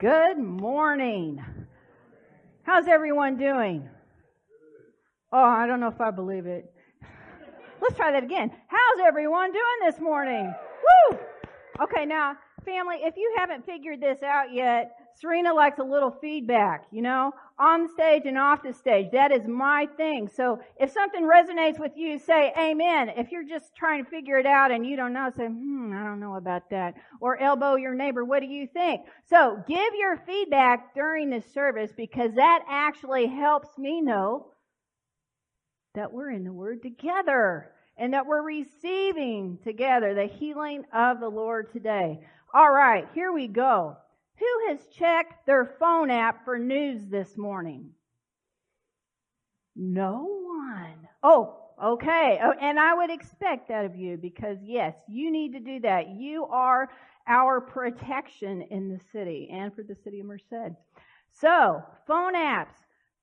Good morning. How's everyone doing? Oh, I don't know if I believe it. Let's try that again. How's everyone doing this morning? Woo! Okay, now, family, if you haven't figured this out yet, Serena likes a little feedback, on the stage and off the stage. That is my thing. So if something resonates with you, say amen. If you're just trying to figure it out and you don't know, say, I don't know about that. Or elbow your neighbor, what do you think? So give your feedback during this service because that actually helps me know that we're in the Word together and that we're receiving together the healing of the Lord today. All right, here we go. Who has checked their phone app for news this morning? No one. Oh, okay. Oh, and I would expect that of you because, yes, you need to do that. You are our protection in the city and for the city of Merced. So, phone apps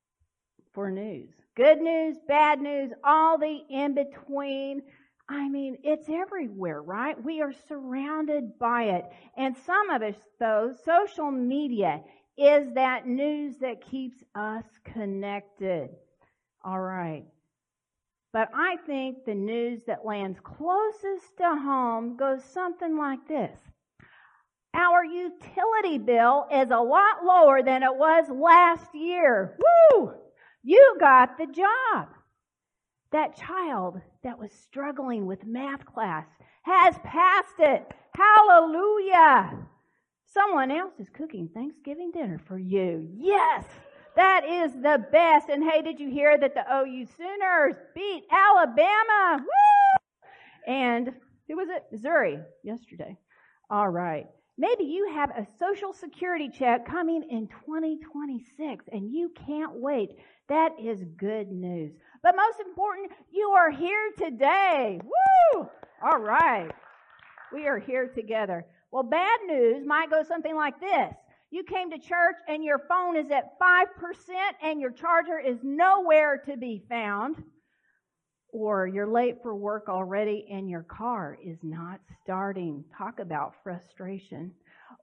for news. Good news, bad news, all the in-between. I mean, it's everywhere, right? We are surrounded by it. And some of us, though, social media is that news that keeps us connected. All right. But I think the news that lands closest to home goes something like this. Our utility bill is a lot lower than it was last year. Woo! You got the job. That child that was struggling with math class has passed it. Hallelujah. Someone else is cooking Thanksgiving dinner for you. Yes, that is the best. And hey, did you hear that the OU Sooners beat Alabama? Woo! And who was it? Missouri yesterday. All right. Maybe you have a Social Security check coming in 2026 and you can't wait. That is good news. But most important, you are here today. Woo! All right. We are here together. Well, bad news might go something like this. You came to church and your phone is at 5% and your charger is nowhere to be found. Or you're late for work already and your car is not starting. Talk about frustration.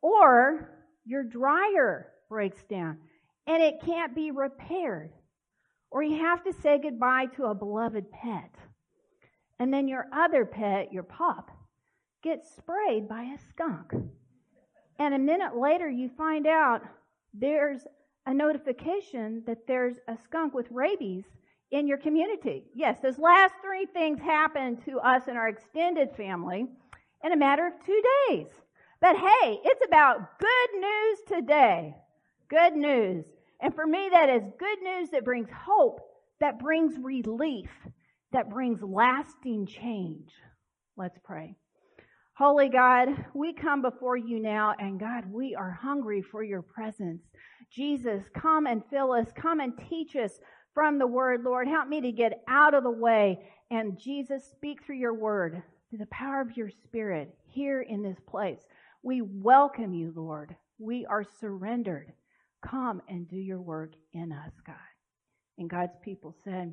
Or your dryer breaks down and it can't be repaired. Or you have to say goodbye to a beloved pet. And then your other pet, your pup, gets sprayed by a skunk. And a minute later you find out there's a notification that there's a skunk with rabies in your community. Yes, those last three things happened to us and our extended family in a matter of 2 days. But hey, it's about good news today. Good news. And for me, that is good news that brings hope, that brings relief, that brings lasting change. Let's pray. Holy God, we come before you now, and God, we are hungry for your presence. Jesus, come and fill us. Come and teach us from the word, Lord. Help me to get out of the way. And Jesus, speak through your word, through the power of your Spirit here in this place. We welcome you, Lord. We are surrendered. Come and do your work in us, God. And God's people said,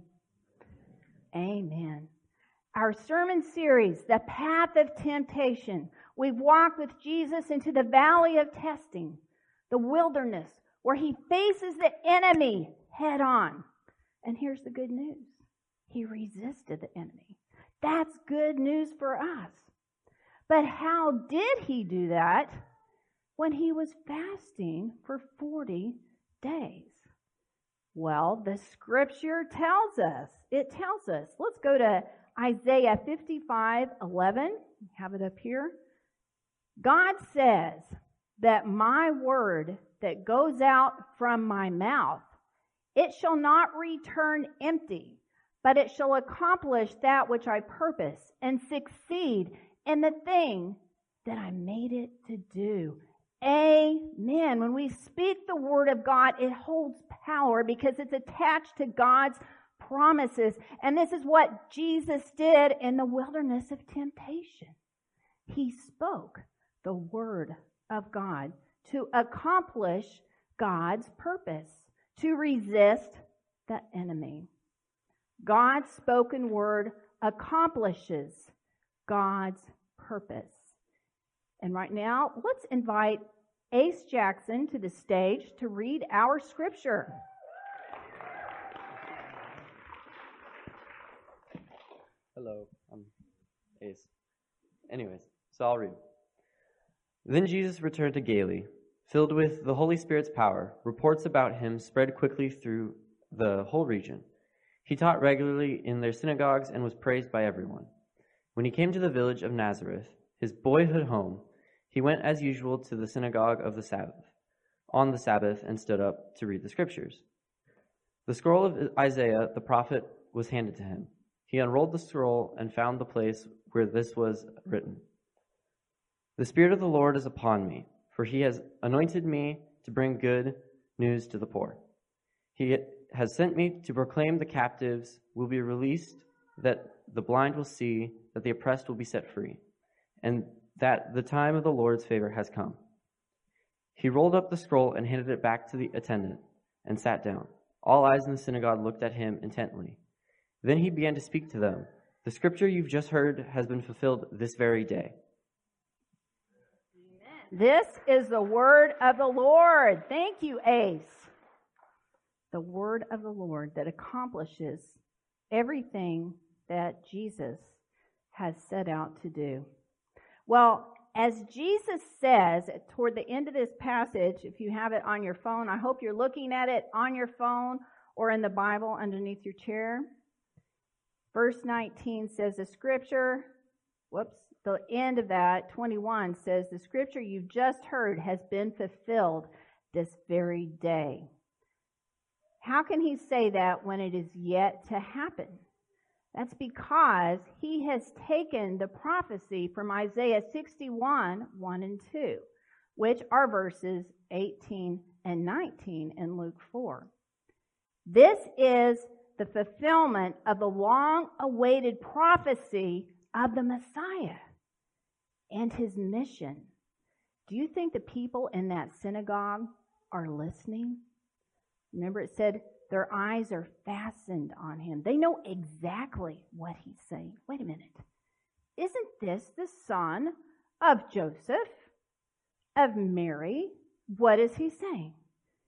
amen. Our sermon series, The Path of Temptation. We've walked with Jesus into the valley of testing, the wilderness, where he faces the enemy head on. And here's the good news. He resisted the enemy. That's good news for us. But how did he do that when he was fasting for 40 days? Well, the scripture tells us. It tells us. Let's go to Isaiah 55:11. Have it up here. God says that my word that goes out from my mouth, it shall not return empty, but it shall accomplish that which I purpose and succeed in the thing that I made it to do. Amen. When we speak the word of God, it holds power because it's attached to God's promises. And this is what Jesus did in the wilderness of temptation. He spoke the word of God to accomplish God's purpose, to resist the enemy. God's spoken word accomplishes God's purpose. And right now, let's invite Ace Jackson to the stage to read our scripture. Hello, I'm Ace. Anyways, so I'll read. Then Jesus returned to Galilee, filled with the Holy Spirit's power. Reports about him spread quickly through the whole region. He taught regularly in their synagogues and was praised by everyone. When he came to the village of Nazareth, his boyhood home, he went as usual to the synagogue of the Sabbath, on the Sabbath, and stood up to read the scriptures. The scroll of Isaiah the prophet was handed to him. He unrolled the scroll and found the place where this was written. The Spirit of the Lord is upon me, for he has anointed me to bring good news to the poor. He has sent me to proclaim the captives will be released, that the blind will see, that the oppressed will be set free, and that the time of the Lord's favor has come. He rolled up the scroll and handed it back to the attendant and sat down. All eyes in the synagogue looked at him intently. Then he began to speak to them. The scripture you've just heard has been fulfilled this very day. This is the word of the Lord. Thank you, Ace. The word of the Lord that accomplishes everything that Jesus has set out to do. Well, as Jesus says toward the end of this passage, if you have it on your phone, I hope you're looking at it on your phone or in the Bible underneath your chair. Verse 19 says the scripture, the end of that, 21, says the scripture you've just heard has been fulfilled this very day. How can he say that when it is yet to happen? That's because he has taken the prophecy from Isaiah 61, 1 and 2, which are verses 18 and 19 in Luke 4. This is the fulfillment of the long-awaited prophecy of the Messiah and his mission. Do you think the people in that synagogue are listening? Remember, it said their eyes are fastened on him. They know exactly what he's saying. Wait a minute. Isn't this the son of Joseph, of Mary? What is he saying?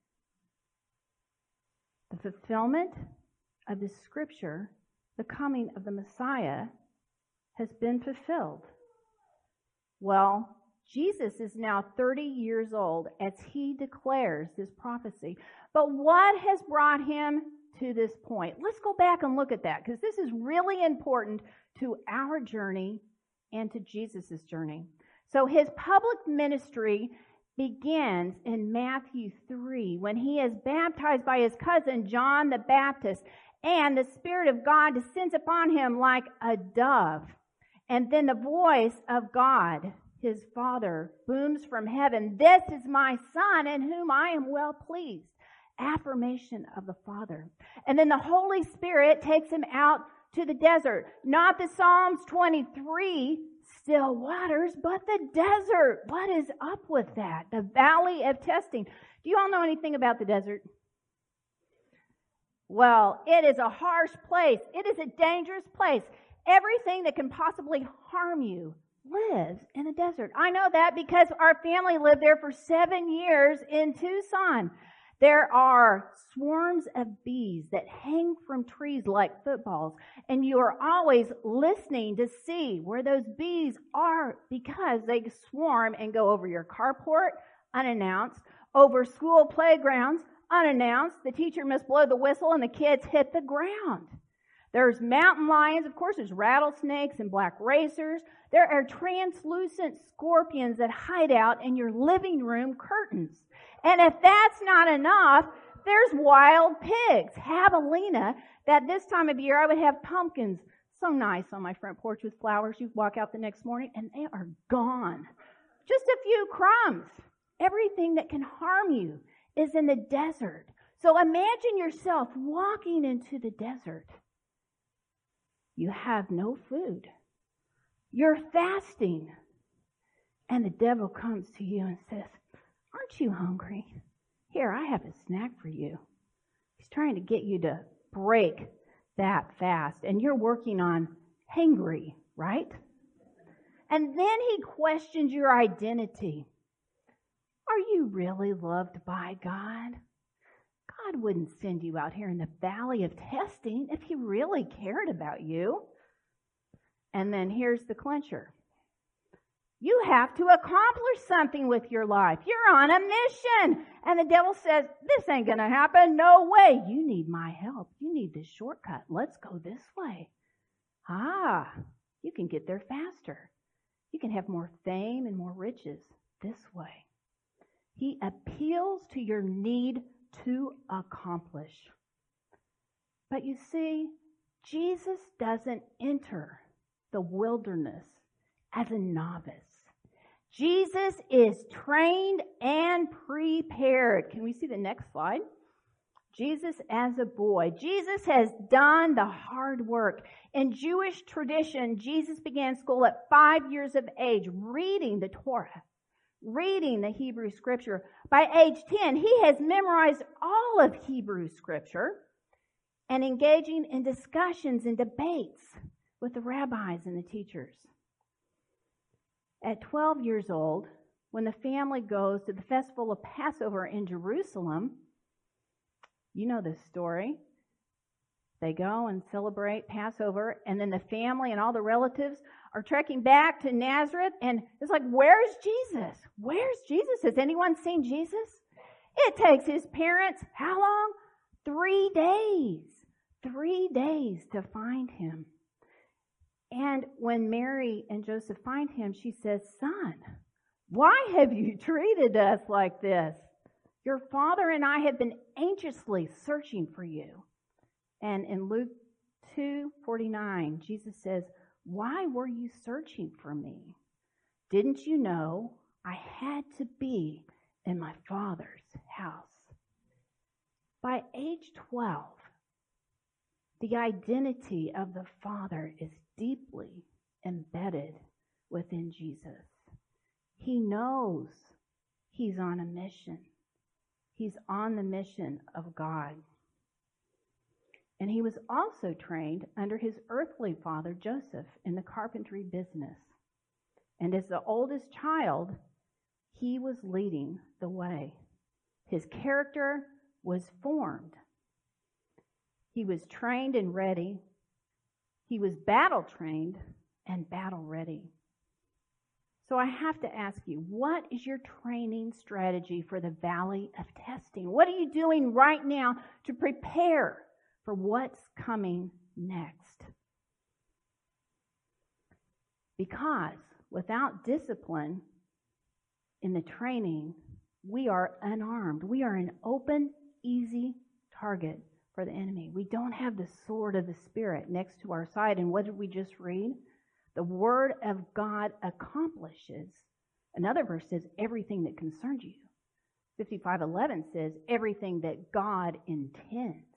The fulfillment of the scripture, the coming of the Messiah, has been fulfilled. Well, Jesus is now 30 years old as he declares this prophecy. But what has brought him to this point? Let's go back and look at that, because this is really important to our journey and to Jesus' journey. So his public ministry begins in Matthew 3 when he is baptized by his cousin John the Baptist, and the Spirit of God descends upon him like a dove. And then the voice of God, his Father, booms from heaven, "This is my Son in whom I am well pleased." Affirmation of the Father. And then the Holy Spirit takes him out to the desert. Not the Psalms 23 still waters, but the desert. What is up with that? The valley of testing. Do you all know anything about the desert? Well, it is a harsh place. It is a dangerous place. Everything that can possibly harm you lives in the desert. I know that because our family lived there for 7 years in Tucson. There are swarms of bees that hang from trees like footballs, and you are always listening to see where those bees are because they swarm and go over your carport unannounced, over school playgrounds unannounced. The teacher must blow the whistle and the kids hit the ground. There's mountain lions, of course, there's rattlesnakes and black racers. There are translucent scorpions that hide out in your living room curtains. And if that's not enough, there's wild pigs, javelina, that this time of year I would have pumpkins so nice on my front porch with flowers. You walk out the next morning and they are gone. Just a few crumbs. Everything that can harm you is in the desert. So imagine yourself walking into the desert. You have no food. You're fasting. And the devil comes to you and says, "Aren't you hungry? Here, I have a snack for you." He's trying to get you to break that fast. And you're working on hangry, right? And then he questions your identity. Are you really loved by God? God wouldn't send you out here in the valley of testing if he really cared about you. And then here's the clincher. You have to accomplish something with your life. You're on a mission. And the devil says, this ain't going to happen. No way. You need my help. You need this shortcut. Let's go this way. You can get there faster. You can have more fame and more riches this way. He appeals to your need to accomplish. But you see, Jesus doesn't enter the wilderness as a novice. Jesus is trained and prepared. Can we see the next slide? Jesus as a boy. Jesus has done the hard work. In Jewish tradition, Jesus began school at 5 years of age, reading the Torah, reading the Hebrew Scripture. By age 10, he has memorized all of Hebrew Scripture and engaging in discussions and debates with the rabbis and the teachers. At 12 years old, when the family goes to the festival of Passover in Jerusalem, you know this story. They go and celebrate Passover, and then the family and all the relatives are trekking back to Nazareth, and it's like, where's Jesus? Where's Jesus? Has anyone seen Jesus? It takes his parents, how long? 3 days. 3 days to find him. And when Mary and Joseph find him, she says, Son, why have you treated us like this? Your father and I have been anxiously searching for you. And in Luke 2:49, Jesus says, why were you searching for me? Didn't you know I had to be in my Father's house? By age 12, the identity of the Father is deeply embedded within Jesus. He knows he's on a mission. He's on the mission of God. And he was also trained under his earthly father, Joseph, in the carpentry business. And as the oldest child, he was leading the way. His character was formed. He was trained and ready. He was battle trained and battle ready. So I have to ask you, what is your training strategy for the valley of testing? What are you doing right now to prepare for what's coming next? Because without discipline in the training, we are unarmed. We are an open, easy target for the enemy. We don't have the sword of the Spirit next to our side. And what did we just read? The Word of God accomplishes. Another verse says, everything that concerns you. 55:11 says, everything that God intends.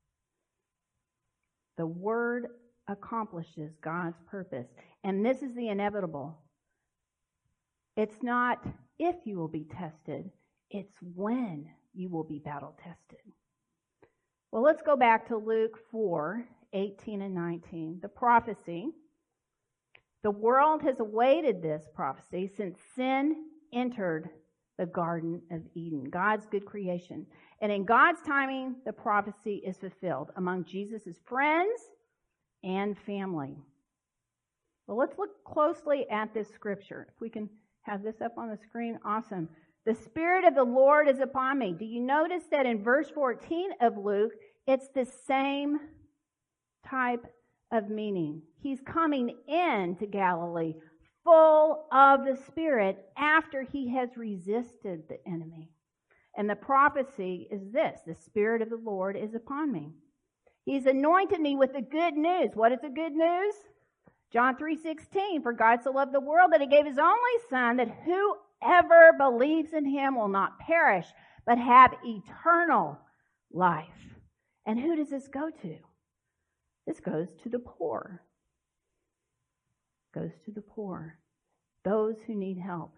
The Word accomplishes God's purpose. And this is the inevitable. It's not if you will be tested, it's when you will be battle tested. Well, let's go back to Luke 4:18 and 19. The prophecy. The world has awaited this prophecy since sin entered the Garden of Eden, God's good creation. And in God's timing, the prophecy is fulfilled among Jesus' friends and family. Well, let's look closely at this scripture. If we can have this up on the screen, awesome. The Spirit of the Lord is upon me. Do you notice that in verse 14 of Luke, it's the same type of meaning? He's coming into Galilee full of the Spirit after he has resisted the enemy. And the prophecy is this: the Spirit of the Lord is upon me. He's anointed me with the good news. What is the good news? John 3:16, for God so loved the world that he gave his only Son, that whoever believes in him will not perish, but have eternal life. And who does this go to? This goes to the poor. Goes to the poor. Those who need help.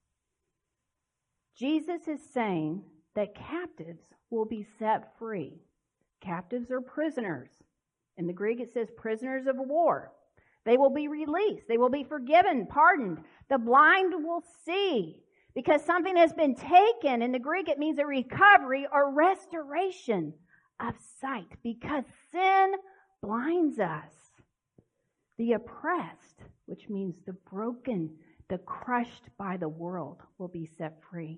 Jesus is saying that captives will be set free. Captives are prisoners. In the Greek it says prisoners of war. They will be released. They will be forgiven, pardoned. The blind will see. Because something has been taken. In the Greek, it means a recovery or restoration of sight. Because sin blinds us. The oppressed, which means the broken, the crushed by the world, will be set free.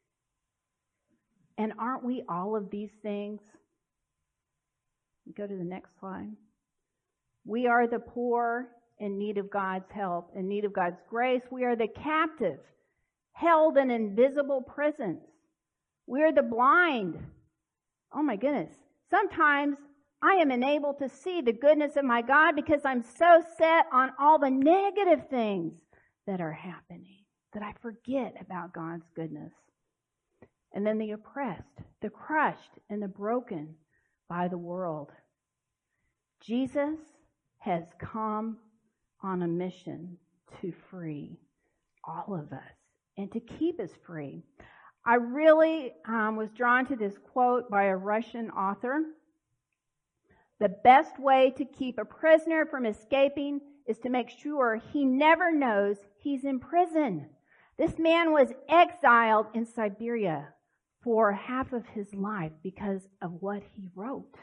And aren't we all of these things? Go to the next slide. We are the poor in need of God's help, in need of God's grace. We are the captive, held in invisible prisons. We are the blind. Oh my goodness. Sometimes I am unable to see the goodness of my God because I'm so set on all the negative things that are happening that I forget about God's goodness. And then the oppressed, the crushed, and the broken by the world. Jesus has come on a mission to free all of us and to keep us free. I really was drawn to this quote by a Russian author. The best way to keep a prisoner from escaping is to make sure he never knows he's in prison. This man was exiled in Siberia for half of his life because of what he wrote.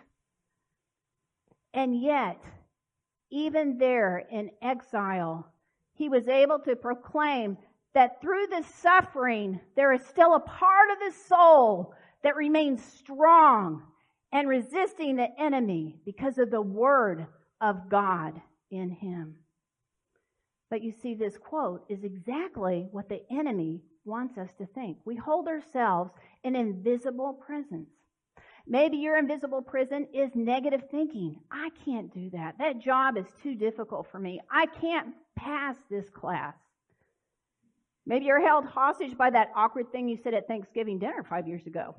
And yet, even there in exile, he was able to proclaim that through the suffering, there is still a part of the soul that remains strong and resisting the enemy because of the word of God in him. But you see, this quote is exactly what the enemy wants us to think. We hold ourselves in invisible prisons. Maybe your invisible prison is negative thinking. I can't do that. That job is too difficult for me. I can't pass this class. Maybe you're held hostage by that awkward thing you said at Thanksgiving dinner 5 years ago.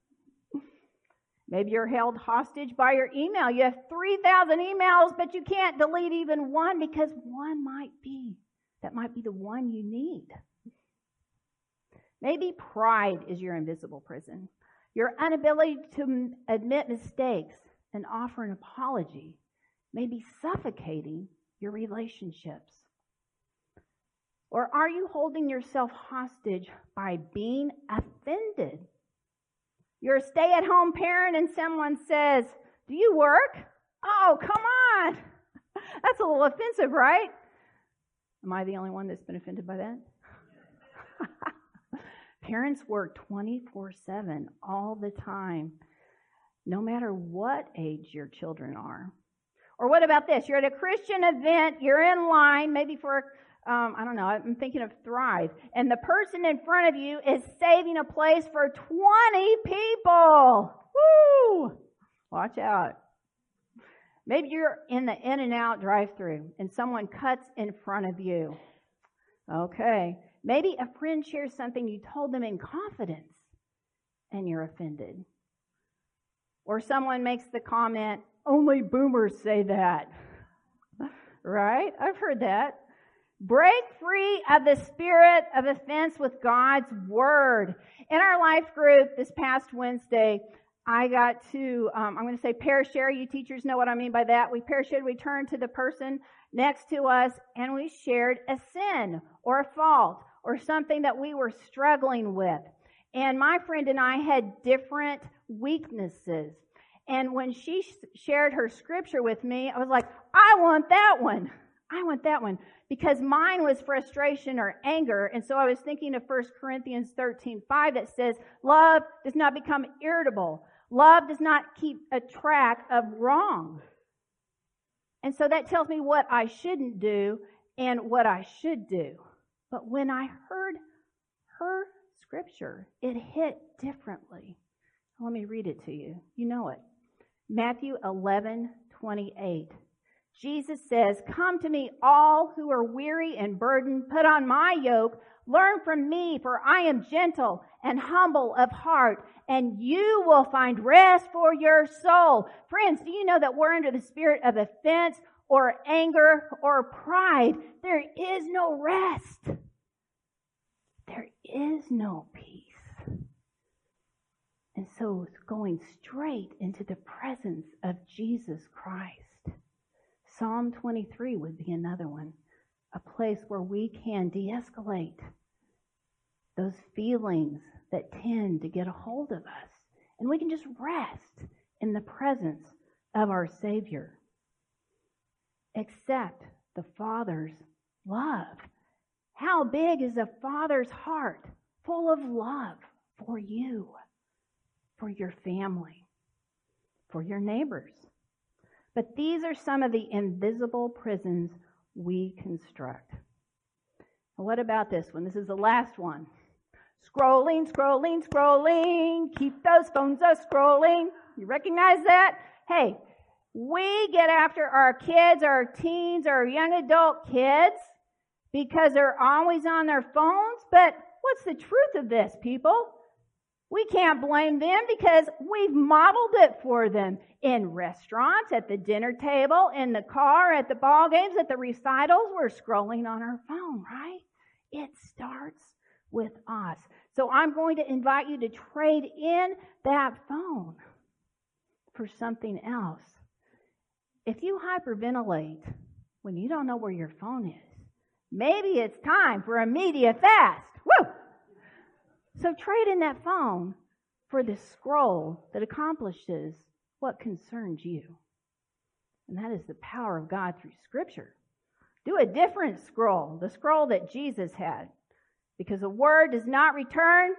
Maybe you're held hostage by your email. You have 3,000 emails, but you can't delete even one because one might be the one you need. Maybe pride is your invisible prison. Your inability to admit mistakes and offer an apology may be suffocating your relationships. Or are you holding yourself hostage by being offended? You're a stay-at-home parent and someone says, "Do you work?" Oh, come on. That's a little offensive, right? Am I the only one that's been offended by that? Parents work 24/7 all the time, no matter what age your children are. Or what about this? You're at a Christian event, you're in line, maybe for, I'm thinking of Thrive, and the person in front of you is saving a place for 20 people. Woo! Watch out. Maybe you're in the In-N-Out drive-thru and someone cuts in front of you. Okay. Maybe a friend shares something you told them in confidence and you're offended. Or someone makes the comment, "Only boomers say that." Right? I've heard that. Break free of the spirit of offense with God's word. In our life group this past Wednesday, I got to, pair share. You teachers know what I mean by that. We pair shared. We turned to the person next to us and we shared a sin or a fault or something that we were struggling with. And my friend and I had different weaknesses. And when she shared her scripture with me, I was like, I want that one. I want that one. Because mine was frustration or anger. And so I was thinking of 1 Corinthians 13:5 that says, love does not become irritable. Love does not keep a track of wrong. And so that tells me what I shouldn't do and what I should do. But when I heard her scripture, it hit differently. Let me read it to you. You know it. Matthew 11:28. Jesus says, "Come to me, all who are weary and burdened. Put on my yoke. Learn from me, for I am gentle and humble of heart, and you will find rest for your soul." Friends, do you know that we're under the spirit of offense or anger or pride? There is no rest. There is no peace. And so it's going straight into the presence of Jesus Christ. Psalm 23 would be another one, a place where we can de-escalate those feelings that tend to get a hold of us. And we can just rest in the presence of our Savior. Accept the Father's love. How big is the Father's heart? Full of love for you, for your family, for your neighbors. But these are some of the invisible prisons we construct. Now, what about this one? This is the last one. Scrolling, scrolling, scrolling. Keep those phones scrolling. You recognize that? Hey, we get after our kids, our teens, our young adult kids because they're always on their phones. But what's the truth of this, people? We can't blame them because we've modeled it for them in restaurants, at the dinner table, in the car, at the ball games, at the recitals. We're scrolling on our phone, right? It starts with us. So I'm going to invite you to trade in that phone for something else. If you hyperventilate when you don't know where your phone is, maybe it's time for a media fast. Woo! So trade in that phone for the scroll that accomplishes what concerns you. And that is the power of God through Scripture. Do a different scroll, the scroll that Jesus had. Because the word does not return,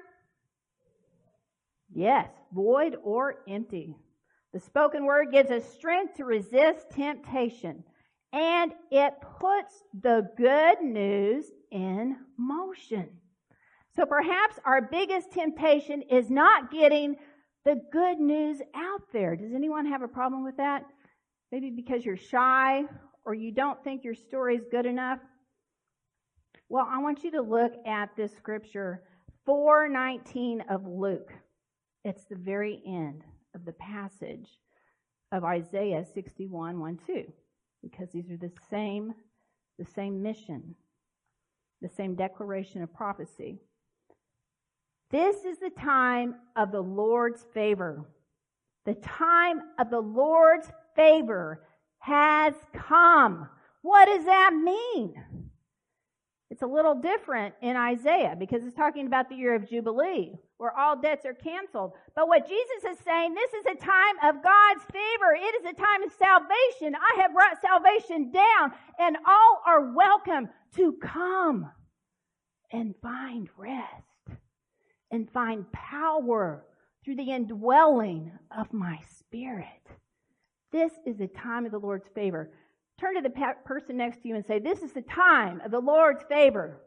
yes, void or empty. The spoken word gives us strength to resist temptation. And it puts the good news in motion. So perhaps our biggest temptation is not getting the good news out there. Does anyone have a problem with that? Maybe because you're shy or you don't think your story is good enough? Well, I want you to look at this scripture, 4:19 of Luke. It's the very end of the passage of Isaiah 61:1-2, because these are the same mission, the same declaration of prophecy. This is the time of the Lord's favor. The time of the Lord's favor has come. What does that mean? It's a little different in Isaiah because it's talking about the year of Jubilee where all debts are canceled. But what Jesus is saying, this is a time of God's favor. It is a time of salvation. I have brought salvation down, and all are welcome to come and find rest and find power through the indwelling of my Spirit. This is a time of the Lord's favor. Turn to the person next to you and say, this is the time of the Lord's favor.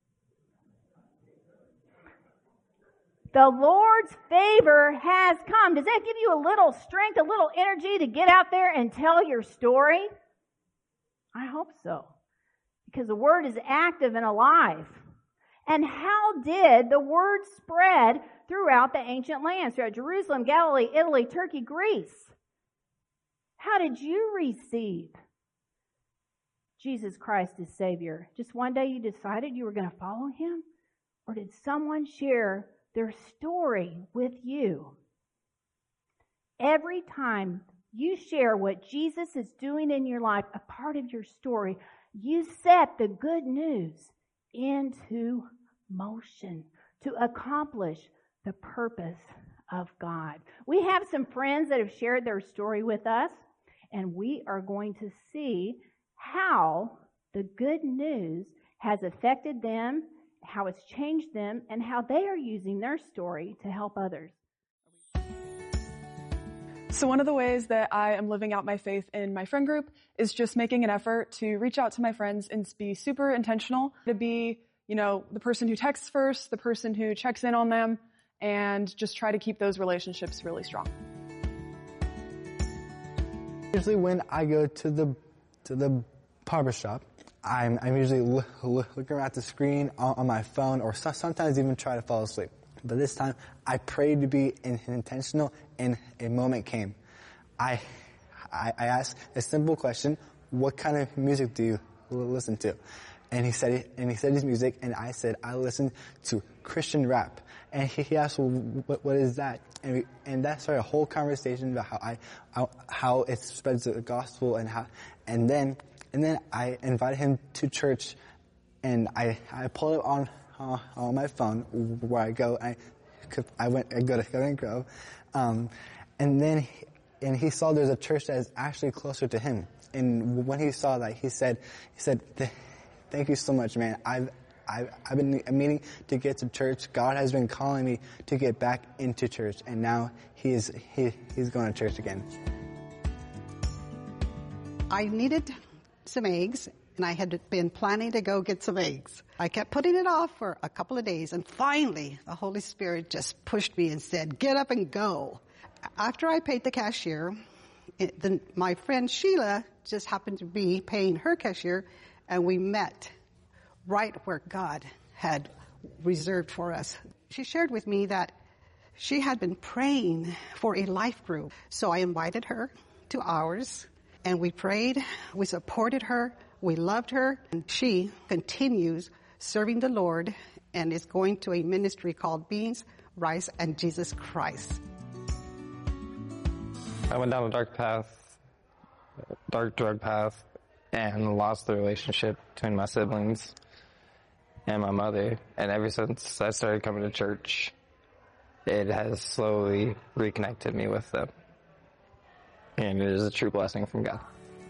The Lord's favor has come. Does that give you a little strength, a little energy to get out there and tell your story? I hope so. Because the word is active and alive. And how did the word spread throughout the ancient lands, throughout Jerusalem, Galilee, Italy, Turkey, Greece? How did you receive Jesus Christ as Savior? Just one day you decided you were going to follow Him? Or did someone share their story with you? Every time you share what Jesus is doing in your life, a part of your story, you set the good news into motion to accomplish the purpose of God. We have some friends that have shared their story with us, and we are going to see how the good news has affected them, how it's changed them, and how they are using their story to help others. So one of the ways that I am living out my faith in my friend group is just making an effort to reach out to my friends and be super intentional, to be, the person who texts first, the person who checks in on them, and just try to keep those relationships really strong. Usually when I go to the barber shop, I'm usually looking at the screen on my phone, or sometimes even try to fall asleep. But this time, I prayed to be intentional, and a moment came. I asked a simple question: what kind of music do you listen to? And he said his music, and I said I listen to Christian rap. And he asked, well, what is that? And that started a whole conversation about how it spreads the gospel, and then I invited him to church, and I pulled it on my phone where I go to Southern Grove, and then he saw there's a church that is actually closer to him. And when he saw that, he said, "Thank you so much, man. I've been meaning to get to church. God has been calling me to get back into church, and now he's going to church again." I needed some eggs, and I had been planning to go get some eggs. I kept putting it off for a couple of days, and finally, the Holy Spirit just pushed me and said, "Get up and go." After I paid the cashier, my friend Sheila just happened to be paying her cashier, and we met right where God had reserved for us. She shared with me that she had been praying for a life group. So I invited her to ours, and we prayed, we supported her, we loved her, and she continues serving the Lord and is going to a ministry called Beans, Rice, and Jesus Christ. I went down a dark drug path, and lost the relationship between my siblings and my mother. And ever since I started coming to church, it has slowly reconnected me with them. And it is a true blessing from God.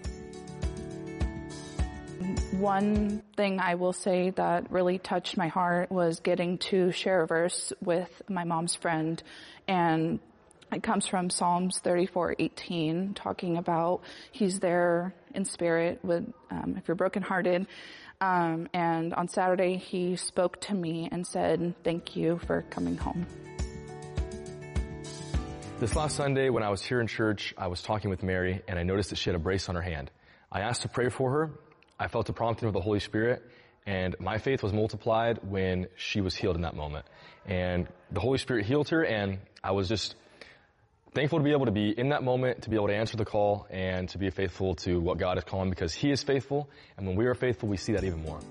One thing I will say that really touched my heart was getting to share a verse with my mom's friend, and it comes from Psalms 34:18, talking about He's there in spirit with if you're brokenhearted. And on Saturday, he spoke to me and said, "Thank you for coming home." This last Sunday, when I was here in church, I was talking with Mary, and I noticed that she had a brace on her hand. I asked to pray for her. I felt a prompting of the Holy Spirit, and my faith was multiplied when she was healed in that moment. And the Holy Spirit healed her, and I was just thankful to be able to be in that moment, to be able to answer the call, and to be faithful to what God is calling, because He is faithful, and when we are faithful, we see that even more.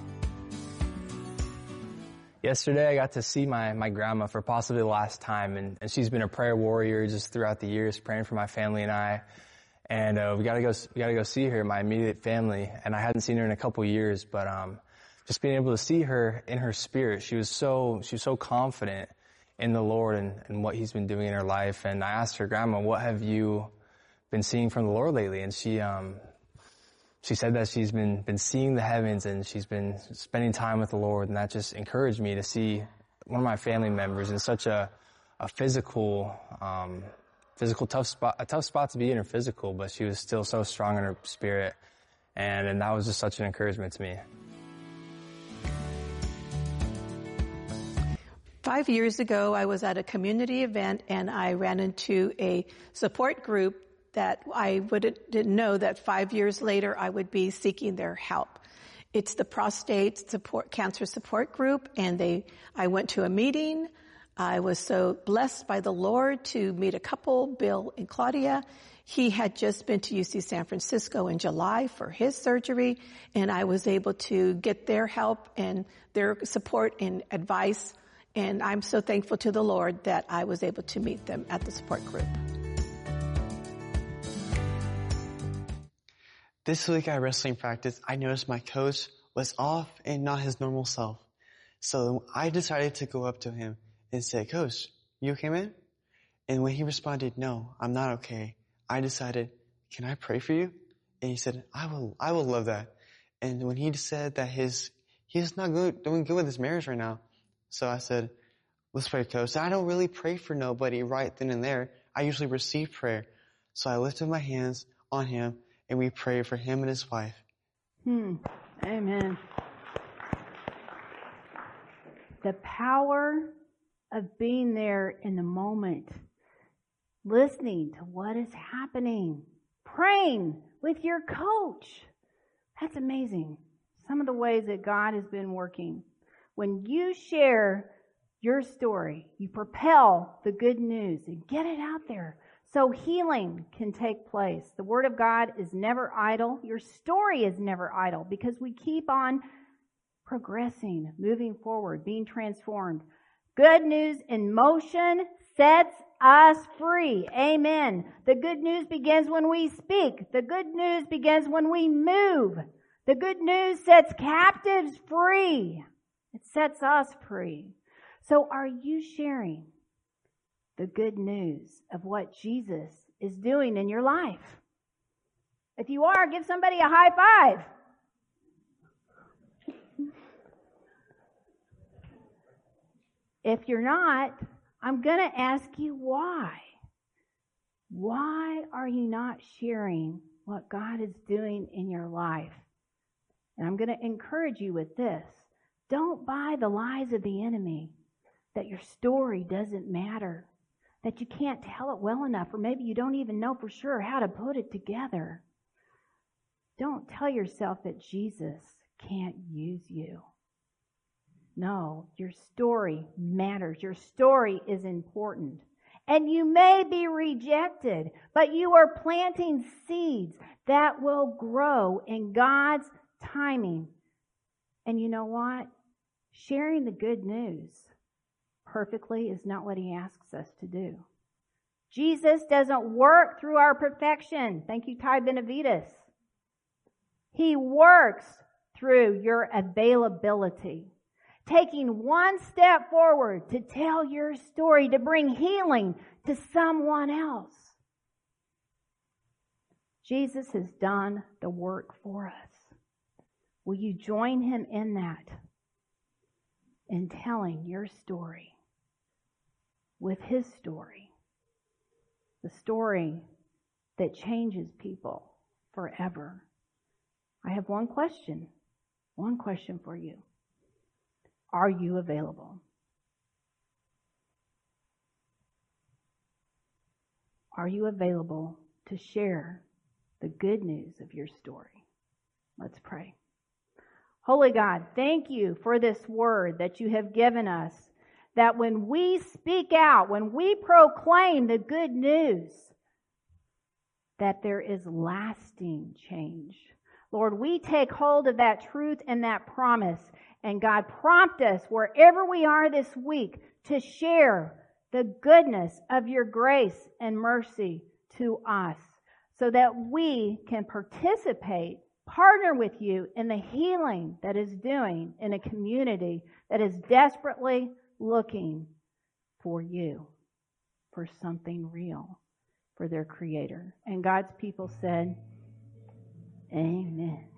Yesterday, I got to see my grandma for possibly the last time, and she's been a prayer warrior just throughout the years, praying for my family and I. And we gotta go see her, my immediate family. And I hadn't seen her in a couple years, but just being able to see her in her spirit, she was so confident in the Lord and what He's been doing in her life. And I asked her, "Grandma, what have you been seeing from the Lord lately?" And she said that she's been seeing the heavens, and she's been spending time with the Lord, and that just encouraged me to see one of my family members in such a physical tough spot to be in her physical, but she was still so strong in her spirit, and that was just such an encouragement to me. 5 years ago, I was at a community event, and I ran into a support group that I didn't know that 5 years later I would be seeking their help. It's the prostate cancer support group, and I went to a meeting. I was so blessed by the Lord to meet a couple, Bill and Claudia. He had just been to UC San Francisco in July for his surgery, and I was able to get their help and their support and advice. And I'm so thankful to the Lord that I was able to meet them at the support group. This week at wrestling practice, I noticed my coach was off and not his normal self. So I decided to go up to him and say, "Coach, you okay, man?" And when he responded, "No, I'm not okay," I decided, "Can I pray for you?" And he said, I will love that." And when he said that he's not doing good with his marriage right now. So I said, "Let's pray, Coach." I don't really pray for nobody right then and there. I usually receive prayer. So I lifted my hands on him, and we prayed for him and his wife. Amen. The power of being there in the moment, listening to what is happening, praying with your coach. That's amazing. Some of the ways that God has been working. When you share your story, you propel the good news and get it out there so healing can take place. The Word of God is never idle. Your story is never idle because we keep on progressing, moving forward, being transformed. Good news in motion sets us free. Amen. The good news begins when we speak. The good news begins when we move. The good news sets captives free. It sets us free. So are you sharing the good news of what Jesus is doing in your life? If you are, give somebody a high five. If you're not, I'm going to ask you why. Why are you not sharing what God is doing in your life? And I'm going to encourage you with this. Don't buy the lies of the enemy that your story doesn't matter, that you can't tell it well enough, or maybe you don't even know for sure how to put it together. Don't tell yourself that Jesus can't use you. No, your story matters. Your story is important. And you may be rejected, but you are planting seeds that will grow in God's timing. And you know what? Sharing the good news perfectly is not what he asks us to do. Jesus doesn't work through our perfection. Thank you, Ty Benavides. He works through your availability. Taking one step forward to tell your story, to bring healing to someone else. Jesus has done the work for us. Will you join him in that? In telling your story with his story. The story that changes people forever. I have one question for you. Are you available? Are you available to share the good news of your story? Let's pray. Holy God, thank you for this word that you have given us, that when we speak out, when we proclaim the good news, that there is lasting change. Lord, we take hold of that truth and that promise. And God, prompt us wherever we are this week to share the goodness of your grace and mercy to us so that we can participate, partner with you in the healing that is doing in a community that is desperately looking for you, for something real, for their Creator. And God's people said, Amen.